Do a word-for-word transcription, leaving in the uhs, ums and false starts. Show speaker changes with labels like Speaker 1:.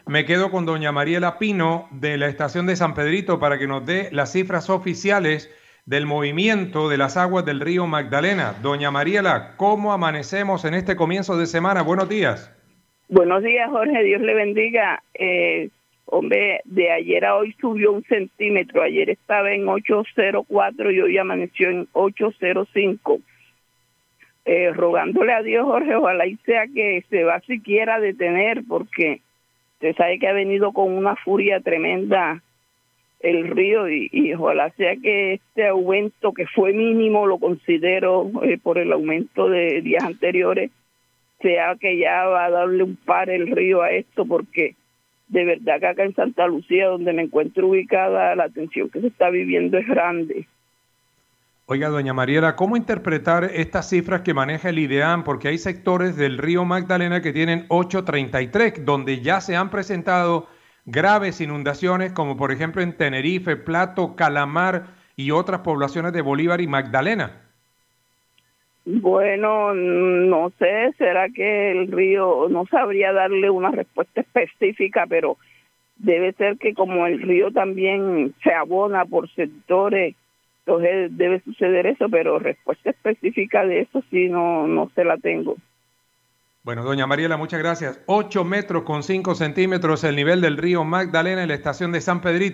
Speaker 1: me quedo con doña Mariela Pino de la estación de San Pedrito para que nos dé las cifras oficiales del movimiento de las aguas del río Magdalena. Doña Mariela, ¿cómo amanecemos en este comienzo de semana? Buenos días.
Speaker 2: Buenos días, Jorge, Dios le bendiga. Eh, hombre, de ayer a hoy subió un centímetro. Ayer estaba en ocho cero cuatro y hoy amaneció en ocho cero cinco. Eh, rogándole a Dios, Jorge, ojalá y sea que se va siquiera a detener, porque usted sabe que ha venido con una furia tremenda el río y, y ojalá sea que este aumento, que fue mínimo, lo considero eh, por el aumento de días anteriores, sea que ya va a darle un par el río a esto, porque de verdad que acá en Santa Lucía, donde me encuentro ubicada, la tensión que se está viviendo es grande.
Speaker 1: Oiga, doña Mariela, ¿cómo interpretar estas cifras que maneja el IDEAM? Porque hay sectores del río Magdalena que tienen ocho treinta y tres, donde ya se han presentado graves inundaciones, como por ejemplo en Tenerife, Plato, Calamar y otras poblaciones de Bolívar y Magdalena.
Speaker 2: Bueno, no sé, será que el río, no sabría darle una respuesta específica, pero debe ser que como el río también se abona por sectores, entonces debe suceder eso, pero respuesta específica de eso sí no, no se la tengo.
Speaker 1: Bueno, doña Mariela, muchas gracias. ocho metros con cinco centímetros el nivel del río Magdalena en la estación de San Pedrito.